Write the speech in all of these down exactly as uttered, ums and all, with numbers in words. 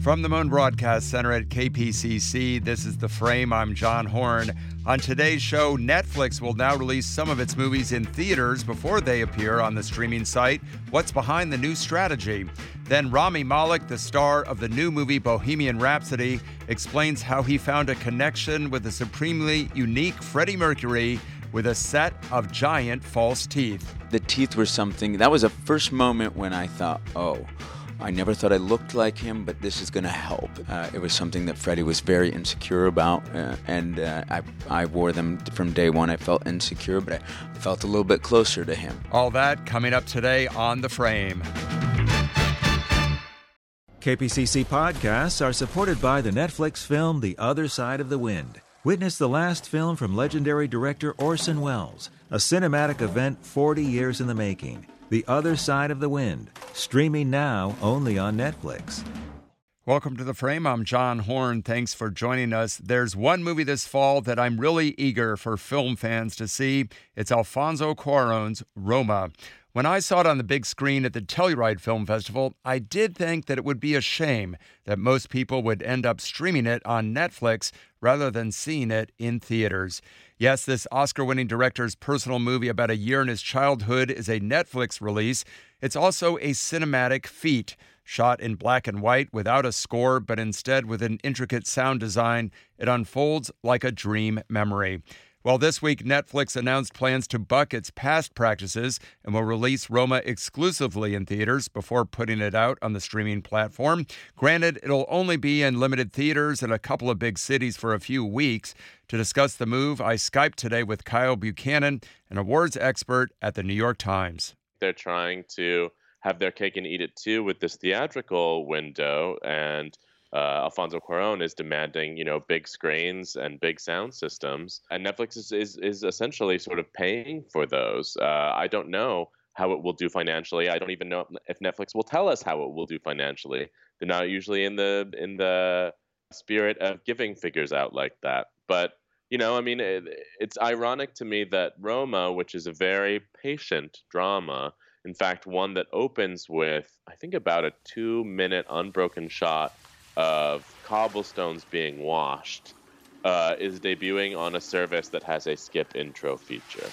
From the Moon Broadcast Center at K P C C, this is The Frame. I'm John Horn. On today's show, Netflix will now release some of its movies in theaters before they appear on the streaming site. What's behind the new strategy? Then Rami Malek, the star of the new movie Bohemian Rhapsody, explains how he found a connection with the supremely unique Freddie Mercury with a set of giant false teeth. The teeth were something, that was a first moment when I thought, oh, I never thought I looked like him, but this is going to help. Uh, it was something that Freddie was very insecure about, uh, and uh, I, I wore them from day one. I felt insecure, but I felt a little bit closer to him. All that coming up today on The Frame. K P C C podcasts are supported by the Netflix film The Other Side of the Wind. Witness the last film from legendary director Orson Welles, a cinematic event forty years in the making. The Other Side of the Wind, streaming now only on Netflix. Welcome to The Frame. I'm John Horn. Thanks for joining us. There's one movie this fall that I'm really eager for film fans to see. It's Alfonso Cuarón's Roma. When I saw it on the big screen at the Telluride Film Festival, I did think that it would be a shame that most people would end up streaming it on Netflix rather than seeing it in theaters. Yes, this Oscar-winning director's personal movie about a year in his childhood is a Netflix release. It's also a cinematic feat, shot in black and white without a score, but instead with an intricate sound design. It unfolds like a dream memory. Well, this week, Netflix announced plans to buck its past practices and will release Roma exclusively in theaters before putting it out on the streaming platform. Granted, it'll only be in limited theaters in a couple of big cities for a few weeks. To discuss the move, I Skyped today with Kyle Buchanan, an awards expert at the New York Times. They're trying to have their cake and eat it too with this theatrical window, and Uh, Alfonso Cuarón is demanding, you know, big screens and big sound systems, and Netflix is is, is essentially sort of paying for those. Uh, I don't know how it will do financially. I don't even know if Netflix will tell us how it will do financially. They're not usually in the in the spirit of giving figures out like that. But you know, I mean, it, it's ironic to me that Roma, which is a very patient drama, in fact, one that opens with, I think, about a two-minute unbroken shot of cobblestones being washed, uh, is debuting on a service that has a skip intro feature.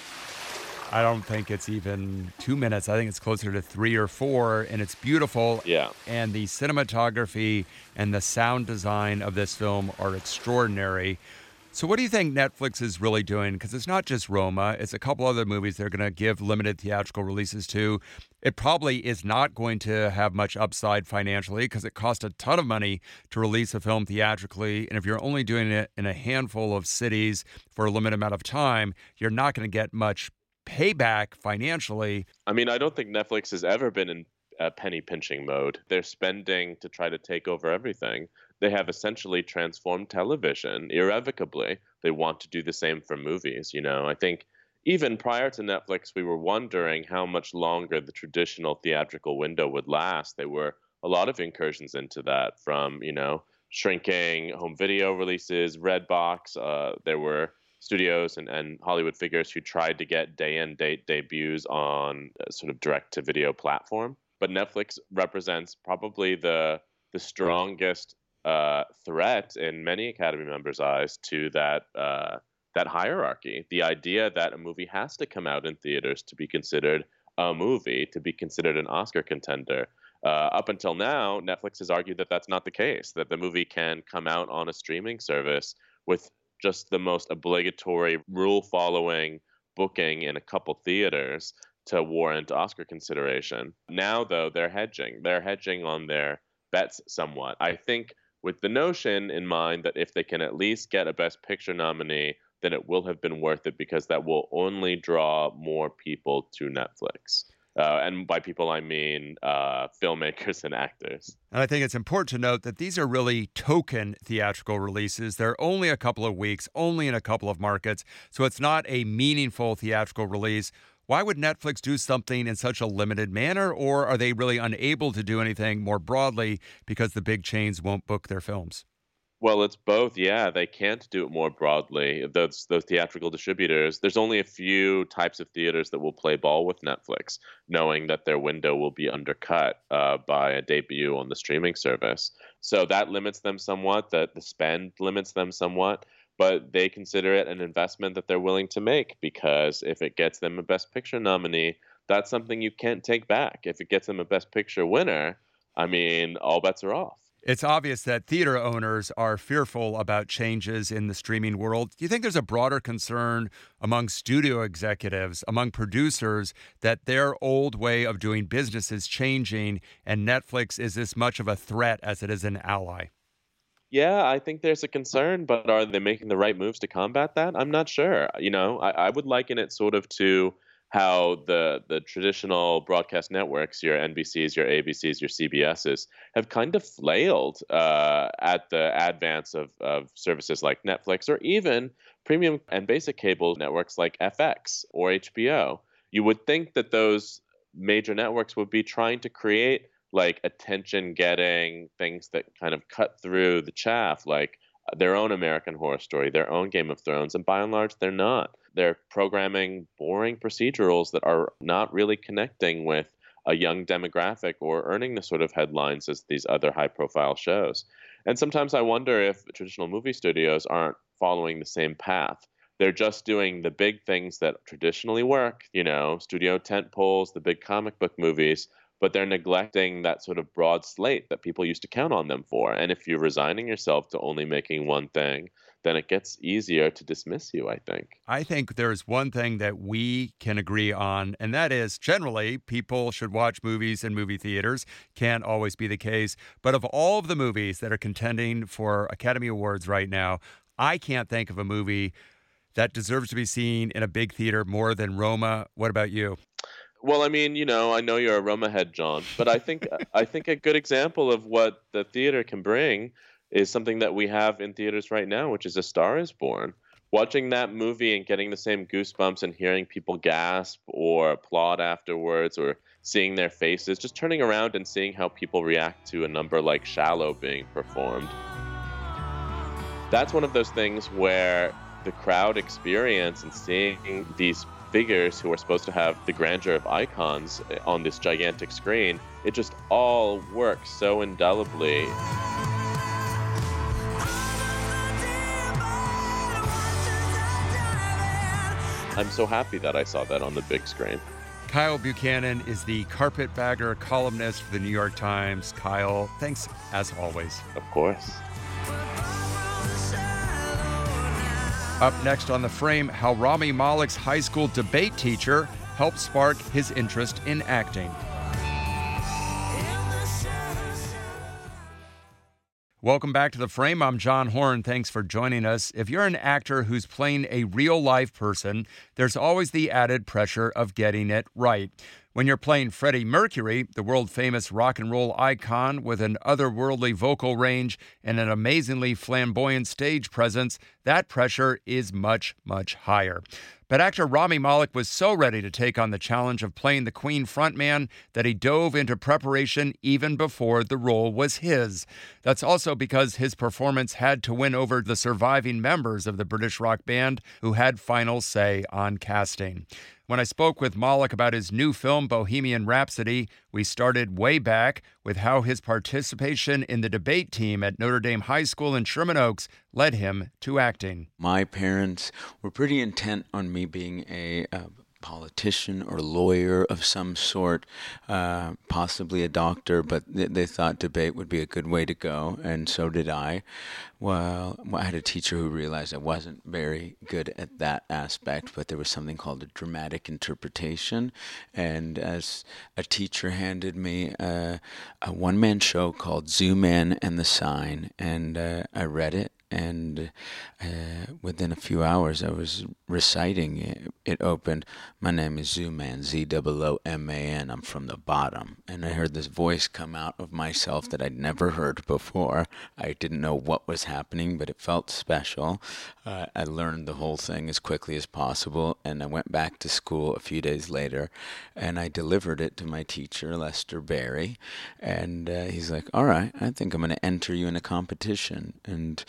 I don't think it's even two minutes. I think it's closer to three or four, and it's beautiful. Yeah. And the cinematography and the sound design of this film are extraordinary. So what do you think Netflix is really doing? Because it's not just Roma. It's a couple other movies they're going to give limited theatrical releases to. It probably is not going to have much upside financially because it costs a ton of money to release a film theatrically. And if you're only doing it in a handful of cities for a limited amount of time, you're not going to get much payback financially. I mean, I don't think Netflix has ever been in a penny pinching mode. They're spending to try to take over everything. They have essentially transformed television irrevocably. They want to do the same for movies. You know, I think even prior to Netflix, we were wondering how much longer the traditional theatrical window would last. There were a lot of incursions into that, from, you know, shrinking home video releases, Redbox. Uh, there were studios and, and Hollywood figures who tried to get day and date debuts on a sort of direct to video platform. But Netflix represents probably the the strongest uh, threat in many Academy members' eyes to that uh, that hierarchy. The idea that a movie has to come out in theaters to be considered a movie, to be considered an Oscar contender. Uh, up until now, Netflix has argued that that's not the case, that the movie can come out on a streaming service with just the most obligatory rule-following booking in a couple theaters to warrant Oscar consideration. Now, though, they're hedging. They're hedging on their bets somewhat. I think with the notion in mind that if they can at least get a Best Picture nominee, then it will have been worth it, because that will only draw more people to Netflix. Uh, and by people, I mean uh, filmmakers and actors. And I think it's important to note that these are really token theatrical releases. They're only a couple of weeks, only in a couple of markets. So it's not a meaningful theatrical release. Why would Netflix do something in such a limited manner? Or are they really unable to do anything more broadly because the big chains won't book their films? Well, it's both. Yeah, they can't do it more broadly. Those those theatrical distributors, there's only a few types of theaters that will play ball with Netflix, knowing that their window will be undercut uh, by a debut on the streaming service. So that limits them somewhat. That the spend limits them somewhat. But they consider it an investment that they're willing to make because if it gets them a Best Picture nominee, that's something you can't take back. If it gets them a Best Picture winner, I mean, all bets are off. It's obvious that theater owners are fearful about changes in the streaming world. Do you think there's a broader concern among studio executives, among producers, that their old way of doing business is changing and Netflix is as much of a threat as it is an ally? Yeah, I think there's a concern, but are they making the right moves to combat that? I'm not sure. You know, I, I would liken it sort of to how the the traditional broadcast networks, your N B Cs, your A B Cs, your C B Ss, have kind of flailed uh, at the advance of, of services like Netflix or even premium and basic cable networks like F X or H B O. You would think that those major networks would be trying to create like attention-getting things that kind of cut through the chaff, like their own American Horror Story, their own Game of Thrones, and by and large, they're not. They're programming boring procedurals that are not really connecting with a young demographic or earning the sort of headlines as these other high-profile shows. And sometimes I wonder if traditional movie studios aren't following the same path. They're just doing the big things that traditionally work, you know, studio tentpoles, the big comic book movies, but they're neglecting that sort of broad slate that people used to count on them for. And if you're resigning yourself to only making one thing, then it gets easier to dismiss you, I think. I think there's one thing that we can agree on, and that is generally people should watch movies in movie theaters. Can't always be the case. But of all of the movies that are contending for Academy Awards right now, I can't think of a movie that deserves to be seen in a big theater more than Roma. What about you? Well, I mean, you know, I know you're a Roma head, John, but I think I think a good example of what the theater can bring is something that we have in theaters right now, which is A Star Is Born. Watching that movie and getting the same goosebumps and hearing people gasp or applaud afterwards or seeing their faces, just turning around and seeing how people react to a number like Shallow being performed. That's one of those things where the crowd experience and seeing these figures who are supposed to have the grandeur of icons on this gigantic screen, it just all works so indelibly. I'm so happy that I saw that on the big screen. Kyle Buchanan is the carpetbagger columnist for the New York Times. Kyle, thanks as always. Of course. Up next on The Frame, how Rami Malek's high school debate teacher helped spark his interest in acting. Welcome back to The Frame. I'm John Horn. Thanks for joining us. If you're an actor who's playing a real-life person, there's always the added pressure of getting it right. When you're playing Freddie Mercury, the world-famous rock and roll icon with an otherworldly vocal range and an amazingly flamboyant stage presence, that pressure is much, much higher. But actor Rami Malek was so ready to take on the challenge of playing the Queen frontman that he dove into preparation even before the role was his. That's also because his performance had to win over the surviving members of the British rock band who had final say on casting. When I spoke with Malek about his new film, Bohemian Rhapsody, we started way back with how his participation in the debate team at Notre Dame High School in Sherman Oaks led him to acting. My parents were pretty intent on me being a uh, politician or lawyer of some sort, uh, possibly a doctor, but th- they thought debate would be a good way to go, and so did I. Well, I had a teacher who realized I wasn't very good at that aspect, but there was something called a dramatic interpretation, and as a teacher handed me a, a one-man show called Zoo Man and the Sign, and uh, I read it, and uh, within a few hours I was reciting it. It opened, "My name is Zooman, Z O O M A N, I'm from the bottom." And I heard this voice come out of myself that I'd never heard before. I didn't know what was happening, but it felt special. Uh, I learned the whole thing as quickly as possible, and I went back to school a few days later, and I delivered it to my teacher, Lester Berry, and uh, he's like, "All right, I think I'm going to enter you in a competition." And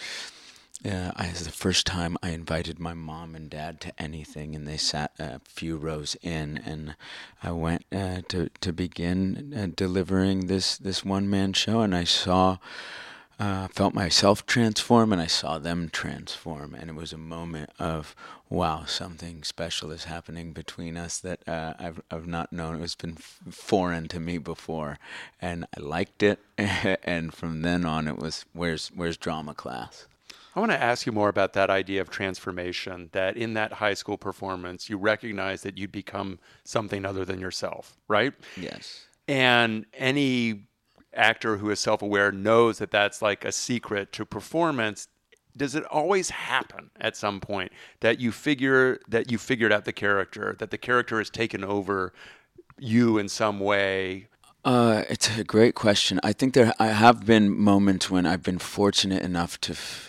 uh, I, it was the first time I invited my mom and dad to anything, and they sat a few rows in, and I went uh, to to begin uh, delivering this this one man show, and I saw. Uh, felt myself transform, and I saw them transform, and it was a moment of, wow, something special is happening between us that uh, I've I've not known. It was been f- foreign to me before, and I liked it. And from then on, it was where's where's drama class. I want to ask you more about that idea of transformation, that in that high school performance, you recognize that you'd become something other than yourself, right? Yes. And any actor who is self-aware knows that that's like a secret to performance. Does it always happen at some point that you figure that you figured out the character, that the character has taken over you in some way? Uh, it's a great question. I think there I have been moments when I've been fortunate enough to f-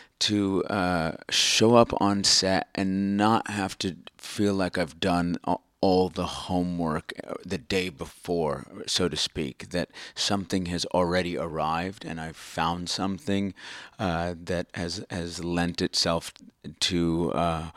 to uh, show up on set and not have to feel like I've done all, all the homework the day before, so to speak, that something has already arrived and I've found something uh, that has, has lent itself to uh,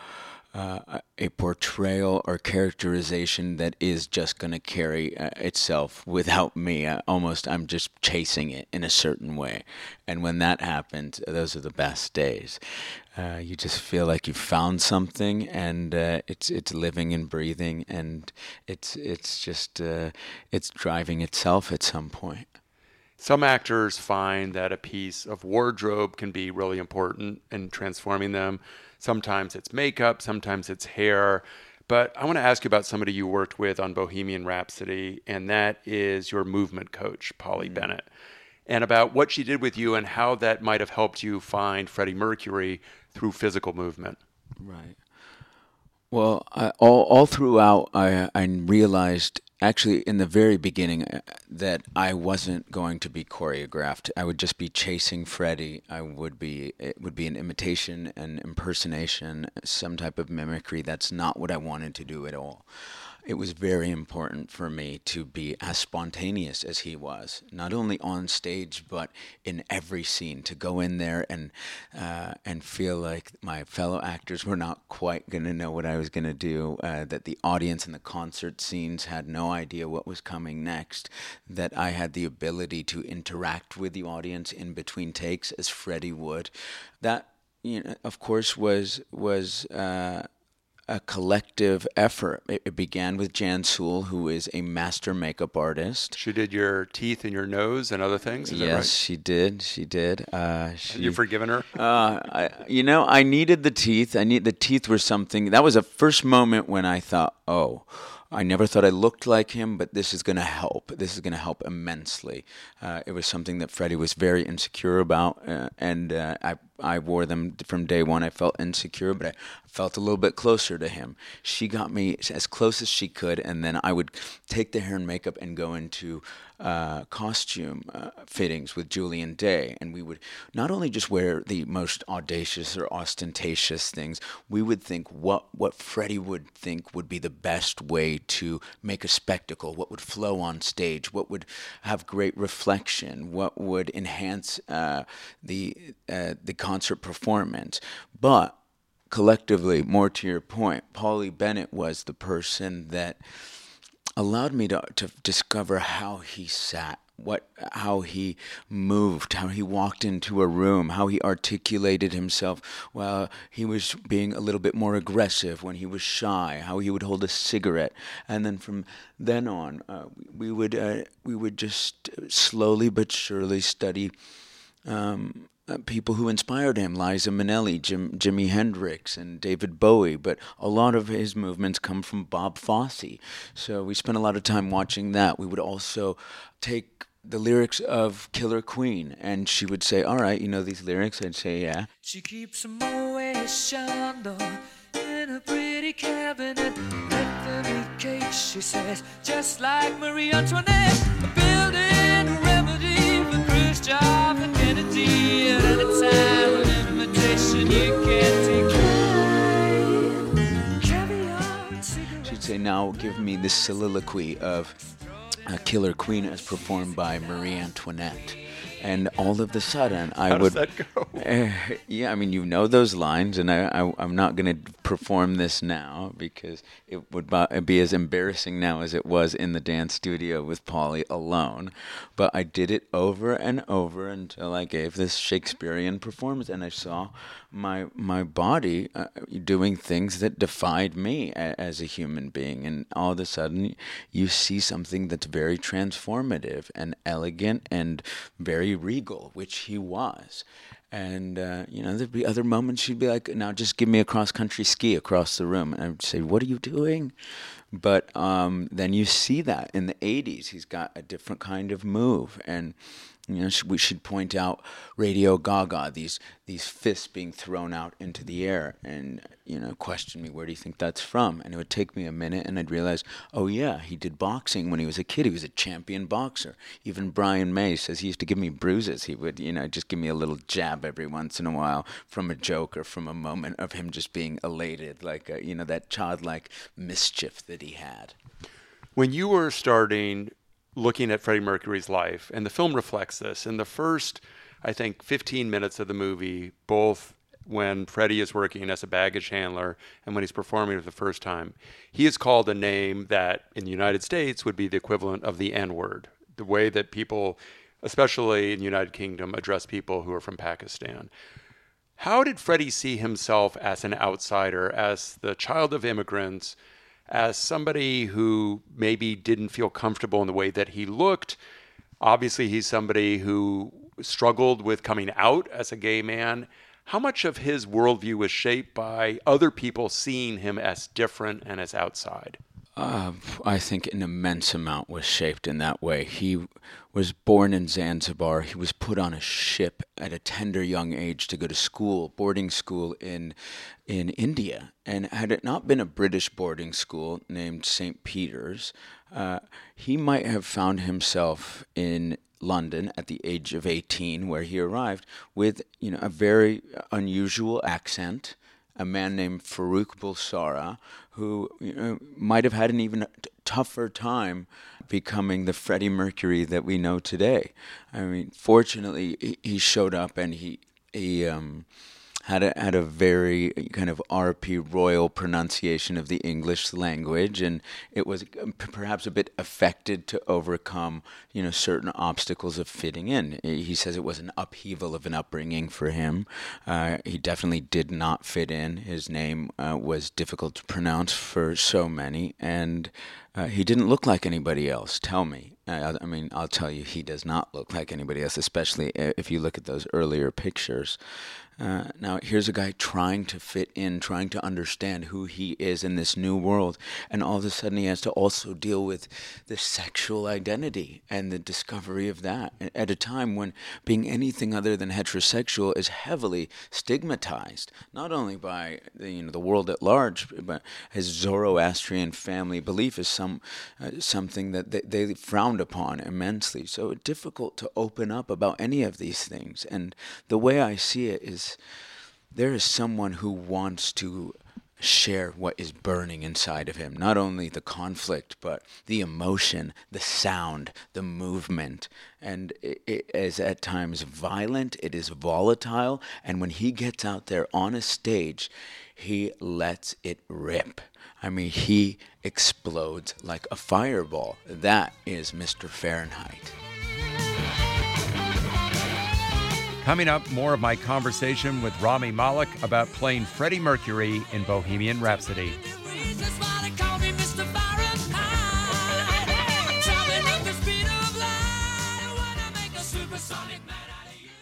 uh, a portrayal or characterization that is just going to carry uh, itself without me. Uh, almost I'm just chasing it in a certain way. And when that happens, those are the best days. Uh, you just feel like you've found something, and uh, it's it's living and breathing, and it's it's just uh, it's driving itself at some point. Some actors find that a piece of wardrobe can be really important in transforming them. Sometimes it's makeup, sometimes it's hair. But I want to ask you about somebody you worked with on Bohemian Rhapsody, and that is your movement coach, Polly mm-hmm. Bennett, and about what she did with you and how that might have helped you find Freddie Mercury through physical movement. Right. Well, I, all all throughout, I I realized, actually in the very beginning, that I wasn't going to be choreographed. I would just be chasing Freddie. I would be it would be an imitation, an impersonation, some type of mimicry. That's not what I wanted to do at all. It was very important for me to be as spontaneous as he was, not only on stage, but in every scene, to go in there and uh, and feel like my fellow actors were not quite going to know what I was going to do, uh, that the audience in the concert scenes had no idea what was coming next, that I had the ability to interact with the audience in between takes as Freddie would. That, you know, of course, was was. Uh, a collective effort. It began with Jan Sewell, who is a master makeup artist. She did your teeth and your nose and other things, is yes, that right? she did. She did. Uh, she, Have you forgiven her? uh, I, you know, I needed the teeth. I need the teeth were something. That was a first moment when I thought, oh, I never thought I looked like him, but this is going to help. This is going to help immensely. Uh, it was something that Freddie was very insecure about, uh, and uh, I I wore them from day one. I felt insecure, but I felt a little bit closer to him. She got me as close as she could, and then I would take the hair and makeup and go into uh, costume uh, fittings with Julian Day, and we would not only just wear the most audacious or ostentatious things, we would think what, what Freddie would think would be the best way to make a spectacle, what would flow on stage, what would have great reflection, what would enhance uh, the uh, the concert performance. But collectively, more to your point, Polly Bennett was the person that allowed me to to discover how he sat, what, how he moved, how he walked into a room, how he articulated himself while he was being a little bit more aggressive, when he was shy, how he would hold a cigarette, and then from then on, uh, we would uh, we would just slowly but surely study Um, Uh, people who inspired him, Liza Minnelli, Jim, Jimi Hendrix, and David Bowie, but a lot of his movements come from Bob Fosse. So we spent a lot of time watching that. We would also take the lyrics of Killer Queen. And she would say, all right, you know these lyrics? I'd say, yeah. She keeps a Moet Chandon in a pretty cabinet. Let them eat cake, she says, just like Marie Antoinette. Building a remedy for Khrushchev and Kennedy. At any time, an invitation you can't decline. Caviar and cigarettes. She'd say, now give me the soliloquy of uh, Killer Queen as performed by Marie Antoinette. And all of a sudden, I How would. How does that go? Uh, yeah, I mean, you know those lines, and I, I, I'm not going to perform this now because it would be as embarrassing now as it was in the dance studio with Polly alone. But I did it over and over until I gave this Shakespearean performance, and I saw my my body uh, doing things that defied me a, as a human being. And all of a sudden, you see something that's very transformative and elegant and very regal, which he was. And, uh, you know, there'd be other moments she'd be like, now just give me a cross-country ski across the room. And I would say, what are you doing? But um, then you see that in the eighties, he's got a different kind of move. And, you know, we should point out Radio Gaga, these these fists being thrown out into the air, and, you know, question me, where do you think that's from? And it would take me a minute, and I'd realize, oh, yeah, he did boxing when he was a kid. He was a champion boxer. Even Brian May says he used to give me bruises. He would, you know, just give me a little jab every once in a while from a joke or from a moment of him just being elated, like, a, you know, that childlike mischief that he had. When you were starting looking at Freddie Mercury's life, and the film reflects this, in the first, I think, fifteen minutes of the movie, both when Freddie is working as a baggage handler and when he's performing for the first time, he is called a name that in the United States would be the equivalent of the N-word, the way that people, especially in the United Kingdom, address people who are from Pakistan. How did Freddie see himself as an outsider, as the child of immigrants, as somebody who maybe didn't feel comfortable in the way that he looked? Obviously, he's somebody who struggled with coming out as a gay man. How much of his worldview was shaped by other people seeing him as different and as outside? Uh, I think an immense amount was shaped in that way. He was born in Zanzibar. He was put on a ship at a tender young age to go to school, boarding school in in India. And had it not been a British boarding school named Saint Peter's, uh, he might have found himself in London at the age of eighteen, where he arrived with, you know, a very unusual accent. A man named Farooq Bulsara, who, you know, might have had an even t- tougher time becoming the Freddie Mercury that we know today. I mean, fortunately, he, he showed up and he he um, had a had a very kind of R P royal pronunciation of the English language, and it was perhaps a bit affected to overcome, you know, certain obstacles of fitting in. He says it was an upheaval of an upbringing for him. Uh, he definitely did not fit in. His name uh, was difficult to pronounce for so many, and uh, he didn't look like anybody else. Tell me. I, I mean, I'll tell you, he does not look like anybody else, especially if you look at those earlier pictures. Uh, now, here's a guy trying to fit in, trying to understand who he is in this new world, and all of a sudden he has to also deal with the sexual identity and the discovery of that at a time when being anything other than heterosexual is heavily stigmatized, not only by the, you know, the world at large, but his Zoroastrian family belief is some uh, something that they, they frowned upon immensely. So it's difficult to open up about any of these things, and the way I see it is there is someone who wants to share what is burning inside of him, not only the conflict, but the emotion, the sound, the movement. And it, it is at times violent, it is volatile, and when he gets out there on a stage, he lets it rip. I mean, he explodes like a fireball. That is Mister Fahrenheit. Coming up, more of my conversation with Rami Malek about playing Freddie Mercury in Bohemian Rhapsody.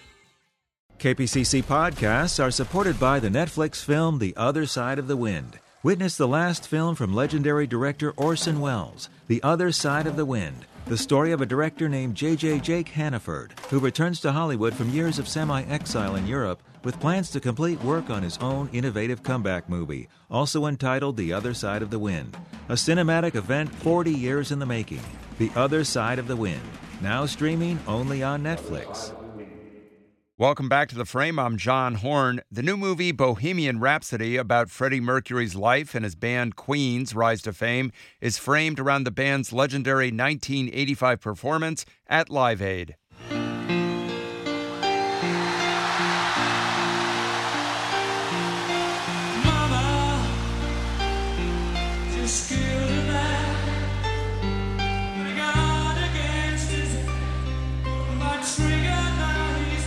K P C C podcasts are supported by the Netflix film The Other Side of the Wind. Witness the last film from legendary director Orson Welles, The Other Side of the Wind, the story of a director named J J Jake Hannaford, who returns to Hollywood from years of semi-exile in Europe with plans to complete work on his own innovative comeback movie, also entitled The Other Side of the Wind, a cinematic event forty years in the making. The Other Side of the Wind, now streaming only on Netflix. Welcome back to The Frame. I'm John Horn. The new movie Bohemian Rhapsody, about Freddie Mercury's life and his band Queen's rise to fame, is framed around the band's legendary nineteen eighty-five performance at Live Aid. Mama, just killed a man. But God against his head. My trigger now he's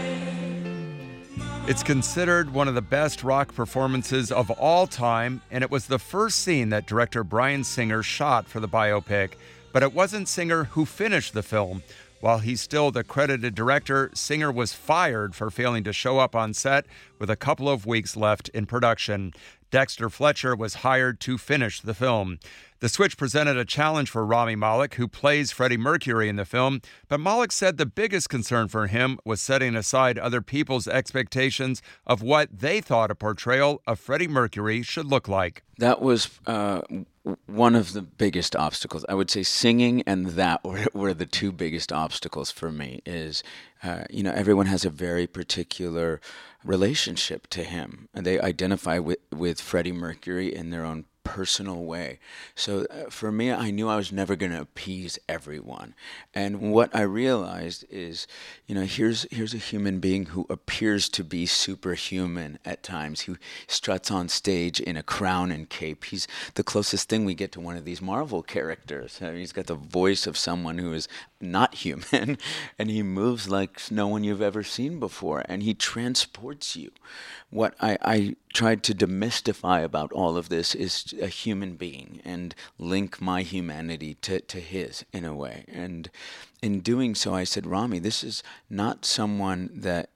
dead. It's considered one of the best rock performances of all time, and it was the first scene that director Bryan Singer shot for the biopic. But it wasn't Singer who finished the film. While he's still the credited director, Singer was fired for failing to show up on set with a couple of weeks left in production. Dexter Fletcher was hired to finish the film. The switch presented a challenge for Rami Malek, who plays Freddie Mercury in the film, but Malek said the biggest concern for him was setting aside other people's expectations of what they thought a portrayal of Freddie Mercury should look like. That was uh, one of the biggest obstacles. I would say singing and that were, were the two biggest obstacles for me. Is uh, you know, everyone has a very particular relationship to him, and they identify with, with Freddie Mercury in their own personal way. So uh, for me, I knew I was never going to appease everyone. And what I realized is, you know, here's here's a human being who appears to be superhuman at times, who struts on stage in a crown and cape. He's the closest thing we get to one of these Marvel characters. I mean, he's got the voice of someone who is not human, and he moves like no one you've ever seen before, and he transports you. What I, I tried to demystify about all of this is a human being and link my humanity to, to his in a way. And in doing so, I said, Rami, this is not someone that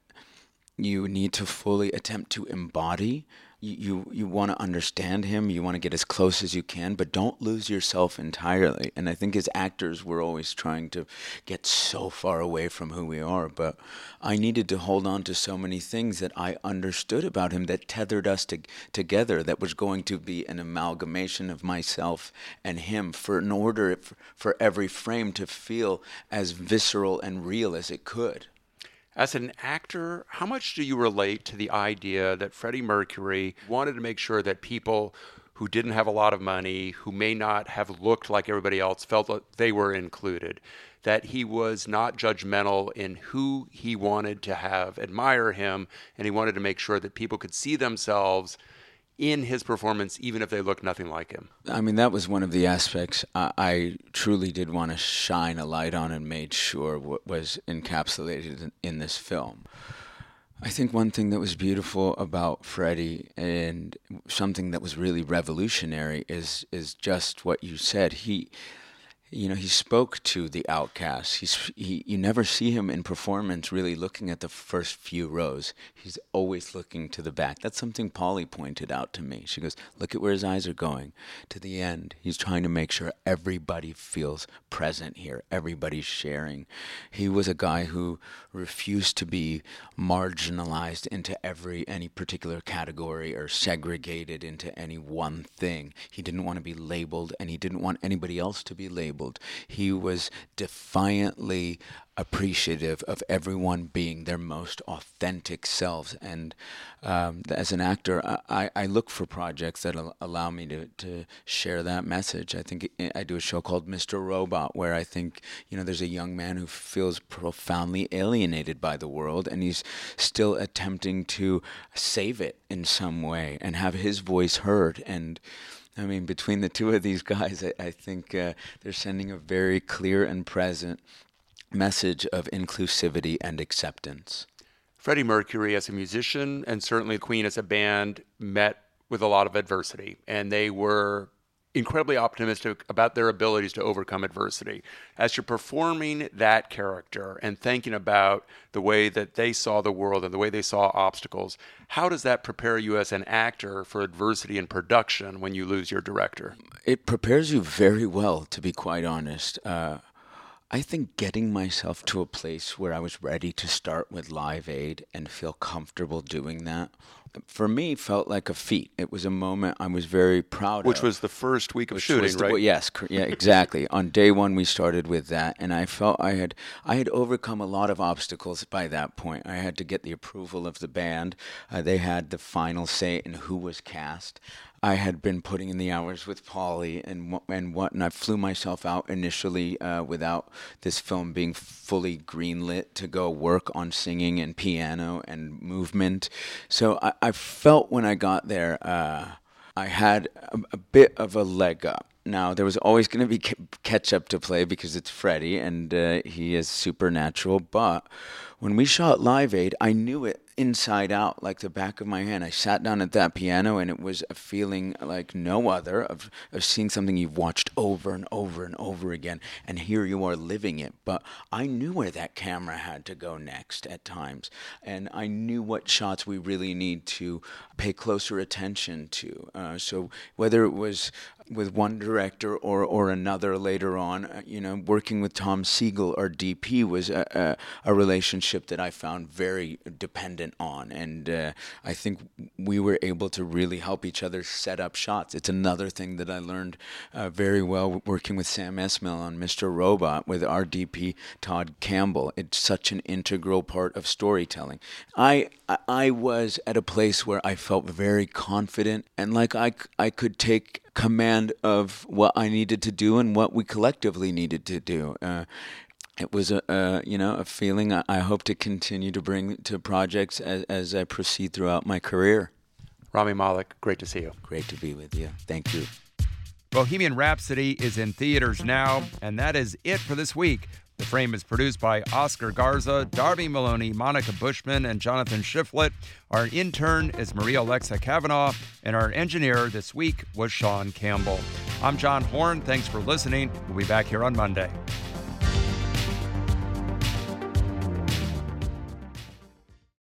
you need to fully attempt to embody. You, you, you want to understand him, you want to get as close as you can, but don't lose yourself entirely. And I think as actors, we're always trying to get so far away from who we are, but I needed to hold on to so many things that I understood about him that tethered us to, together, that was going to be an amalgamation of myself and him for in order for, for every frame to feel as visceral and real as it could. As an actor, how much do you relate to the idea that Freddie Mercury wanted to make sure that people who didn't have a lot of money, who may not have looked like everybody else, felt that they were included, that he was not judgmental in who he wanted to have admire him, and he wanted to make sure that people could see themselves in his performance, even if they looked nothing like him? I mean, that was one of the aspects I, I truly did want to shine a light on and made sure what was encapsulated in, in this film. I think one thing that was beautiful about Freddie and something that was really revolutionary is is just what you said. He, you know, he spoke to the outcasts. He's, he, you never see him in performance really looking at the first few rows. He's always looking to the back. That's something Polly pointed out to me. She goes, look at where his eyes are going. To the end, he's trying to make sure everybody feels present here. Everybody's sharing. He was a guy who refused to be marginalized into every any particular category or segregated into any one thing. He didn't want to be labeled, and he didn't want anybody else to be labeled. He was defiantly appreciative of everyone being their most authentic selves. And um, as an actor, I, I look for projects that allow me to, to share that message. I think I do a show called Mister Robot, where I think, you know, there's a young man who feels profoundly alienated by the world, and he's still attempting to save it in some way and have his voice heard. And I mean, between the two of these guys, I, I think uh, they're sending a very clear and present message of inclusivity and acceptance. Freddie Mercury as a musician, and certainly Queen as a band, met with a lot of adversity, and they were incredibly optimistic about their abilities to overcome adversity. As you're performing that character and thinking about the way that they saw the world and the way they saw obstacles, how does that prepare you as an actor for adversity in production when you lose your director? It prepares you very well, to be quite honest. Uh, I think getting myself to a place where I was ready to start with Live Aid and feel comfortable doing that, for me, felt like a feat. It was a moment I was very proud Which of. was the first week of Which shooting, was the- right? well, yes, cor- yeah, exactly. On day one, we started with that, and I felt I had I had overcome a lot of obstacles by that point. I had to get the approval of the band. Uh, they had the final say in who was cast. I had been putting in the hours with Pauly and wh- and what, and I flew myself out initially uh, without this film being fully greenlit to go work on singing and piano and movement. So I, I felt when I got there, uh, I had a, a bit of a leg up. Now, there was always going to be catch up to play because it's Freddie and uh, he is supernatural. But when we shot Live Aid, I knew it inside out, like the back of my hand. I sat down at that piano and it was a feeling like no other of, of seeing something you've watched over and over and over again. And here you are living it. But I knew where that camera had to go next at times. And I knew what shots we really need to pay closer attention to. Uh, so whether it was with one director or, or another later on, uh, you know, working with Tom Siegel, our D P, was a, a, a relationship that I found very dependent on. And uh, I think we were able to really help each other set up shots. It's another thing that I learned uh, very well working with Sam Esmail on Mister Robot with our D P, Todd Campbell. It's such an integral part of storytelling. I, I was at a place where I felt very confident and like I, I could take command of what I needed to do and what we collectively needed to do. Uh, it was a, a you know a feeling I, I hope to continue to bring to projects as, as I proceed throughout my career. Rami Malek, great to see you. Great to be with you. Thank you. Bohemian Rhapsody is in theaters now, and that is it for this week. The Frame is produced by Oscar Garza, Darby Maloney, Monica Bushman, and Jonathan Shiflett. Our intern is Maria Alexa Kavanaugh, and our engineer this week was Sean Campbell. I'm John Horn. Thanks for listening. We'll be back here on Monday.